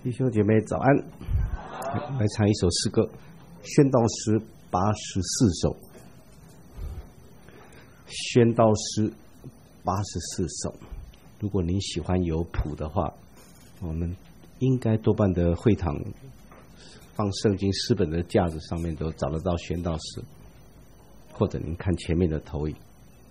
弟兄姐妹早安，来唱一首诗歌，宣道诗84首。宣道诗84首，如果您喜欢有谱的话，我们应该多半的会堂放圣经诗本的架子上面都找得到宣道诗，或者您看前面的投影。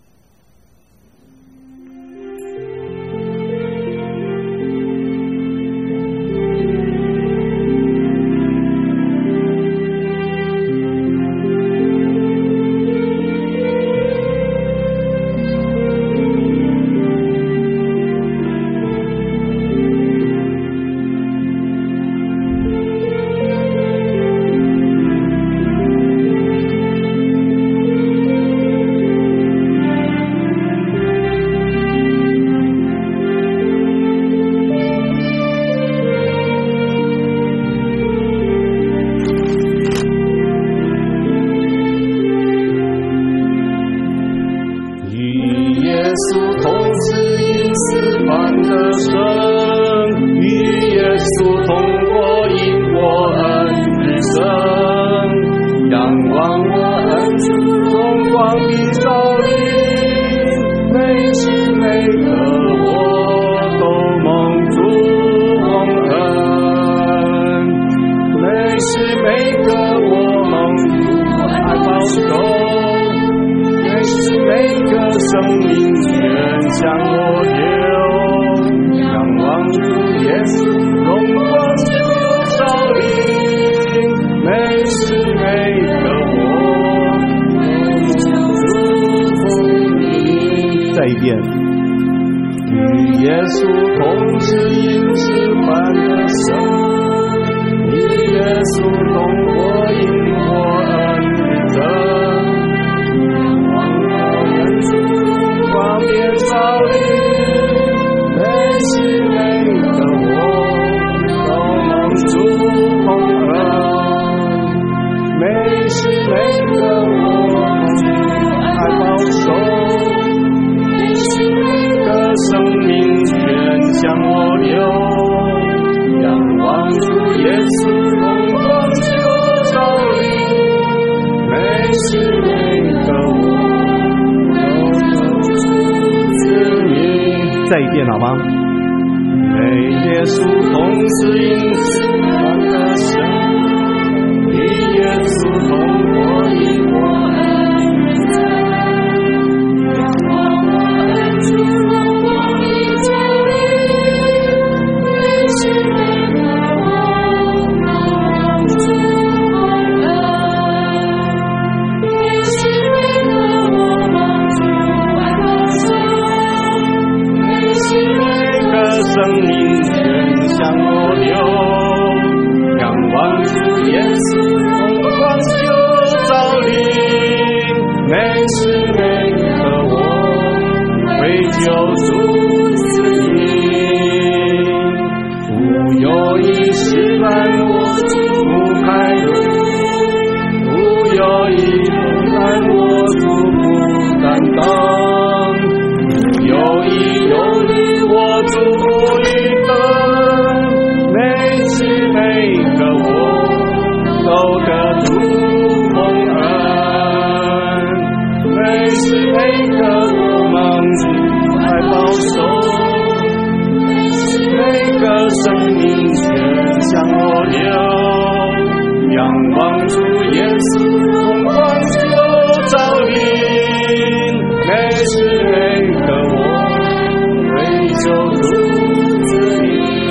再一遍好吗？ 为耶稣同是因此我的神，与耶稣同活因我恩赐，仰望我恩主荣光已降临，每时每刻我望主蒙恩，每时每刻我望主爱保守。生命全向我流，仰望主耶稣荣光就照临，每时每刻我为救主自命，无有一事难我主不开路，无有一路难我主不担当，无有一有力我主不离分，每时每刻我都得主蒙恩，每时每刻我蒙主爱保守，每时每刻生命全向我流，仰望主耶稣荣光就照临，每时每刻我为救主自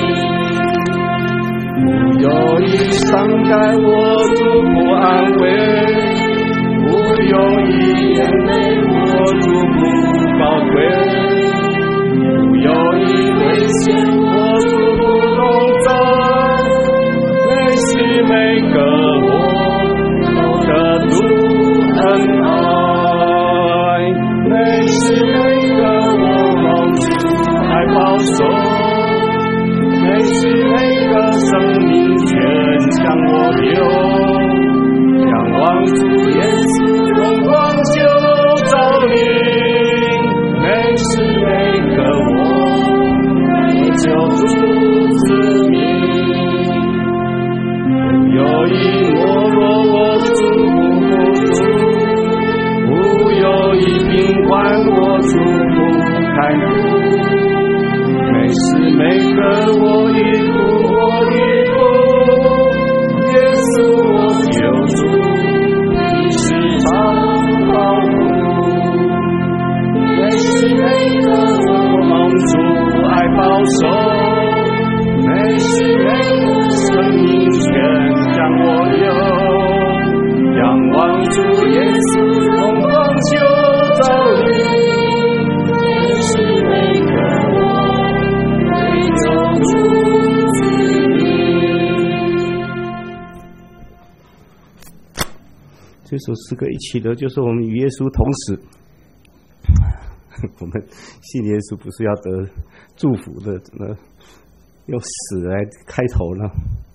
命，无有一伤害我主不安慰，无有一眼泪我主不宝贵，无有一危险我主不容忍，每时每刻我都得主恩爱，每时每刻我蒙主爱保守，每时每刻生命全向我流，仰望主耶稣荣光就照临，每时每刻我为救主自命。 歌我一哭我一哭，耶稣我救主，你是常保护，每时每刻我蒙主爱保守，每时每刻生命全将我有，仰望主耶稣荣光就照你。 这首诗歌一起的就是我们与耶稣同死。我们信耶稣不是要得祝福的，怎么用死来开头呢？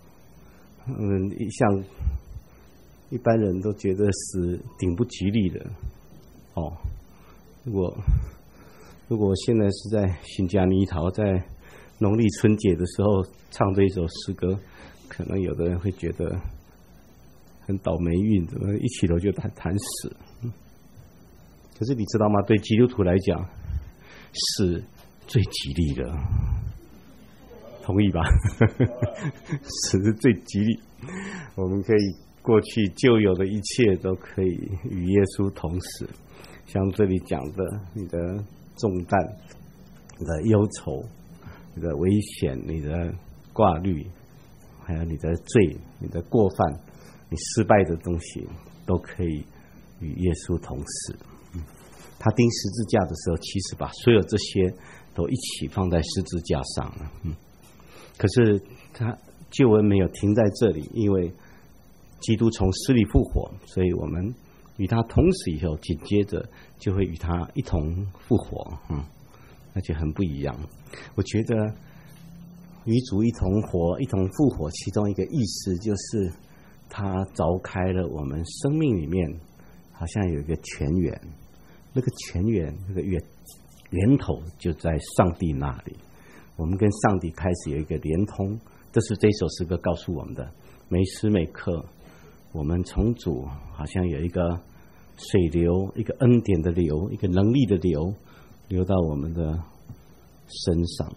像一般人都觉得死顶不吉利的。如果我现在是在新加尼陶，在农历春节的时候唱这一首诗歌，可能有的人会觉得很倒霉运，怎么一起头就谈死？可是你知道吗？对基督徒来讲，死最吉利的，同意吧？死是最吉利，我们可以过去旧有的一切都可以与耶稣同死。像这里讲的，你的重担、你的忧愁、你的危险、你的挂虑，还有你的罪、你的过犯。你失败的东西都可以与耶稣同死。他钉十字架的时候，其实把所有这些都一起放在十字架上了。可是他救恩没有停在这里，因为基督从死里复活，所以我们与他同死以后，紧接着就会与他一同复活。那就很不一样。我觉得与主一同活、一同复活，其中一个意思就是他凿开了我们生命里面好像有一个泉源，那个泉源那个源头就在上帝那里，我们跟上帝开始有一个连通。这是这首诗歌告诉我们的，每时每刻我们从主好像有一个水流，一个恩典的流，一个能力的流，流到我们的身上。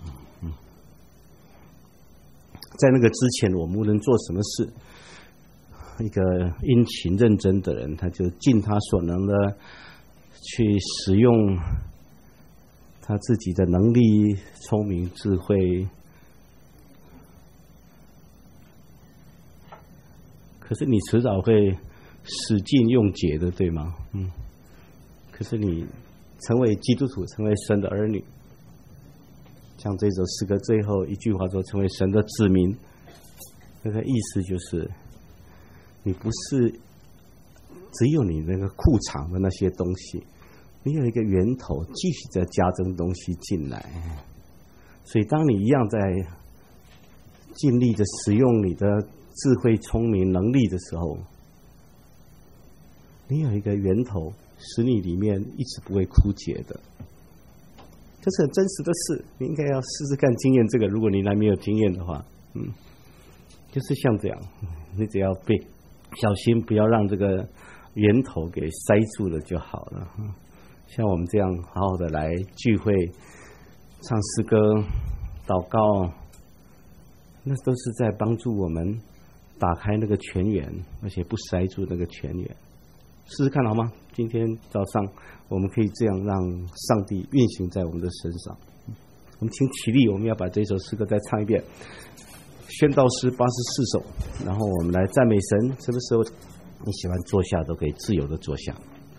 在那个之前，我们无论做什么事，一个殷勤认真的人，他就尽他所能的去使用他自己的能力、聪明、智慧。可是你迟早会使尽用竭的，对吗？可是你成为基督徒，成为神的儿女，像这首诗歌最后一句话说，成为神的子民，那个意思就是你不是只有你那个库藏的那些东西，你有一个源头继续在加增东西进来。所以当你一样在尽力的使用你的智慧、聪明、能力的时候，你有一个源头使你里面一直不会枯竭的。这是很真实的事，你应该要试试看经验这个。如果你还没有经验的话，就是像这样，你只要被小心不要让这个源头给塞住了就好了。像我们这样好好的来聚会、唱诗歌、祷告，那都是在帮助我们打开那个泉源，而且不塞住那个泉源。试试看好吗？今天早上我们可以这样让上帝运行在我们的身上。我们请起立，我们要把这首诗歌再唱一遍，宣道诗84首，然后我们来赞美神。什么时候你喜欢坐下都可以自由的坐下。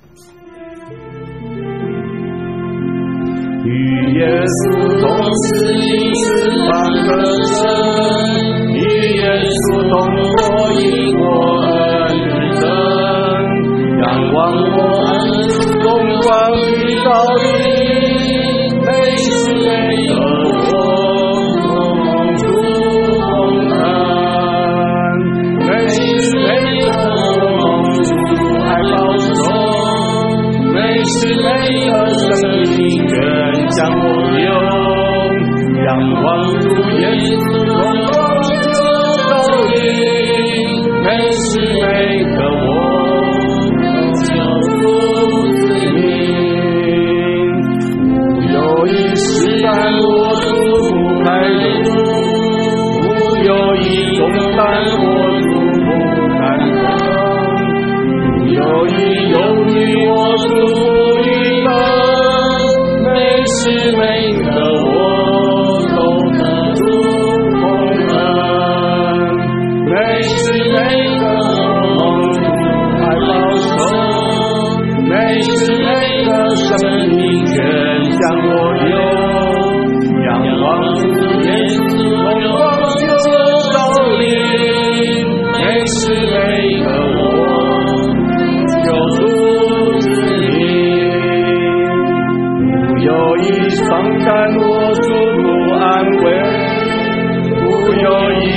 与耶稣同死，因死方得生；与耶稣同活，因我恩日增。仰望我恩主荣光与照应，每时每刻我蒙主同安，每时每刻我蒙主爱保守，每时每刻生命全将我有，仰望主耶稣荣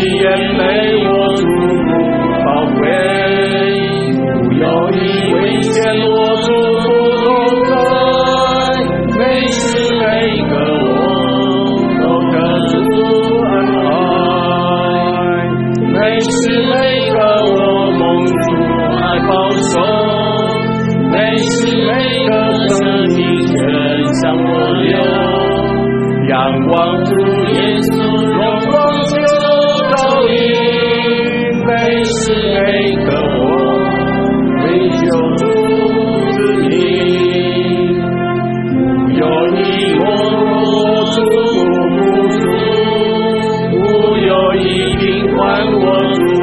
眼泪我注入宝贵，不有一危险我注入同在，每时每刻我都得主恩爱，每时每刻我蒙主爱保守，每时每刻生命全向我流，仰望主耶稣荣光就照映，每时每刻我为救主之名，无有一没落注入不足，无有一病患我主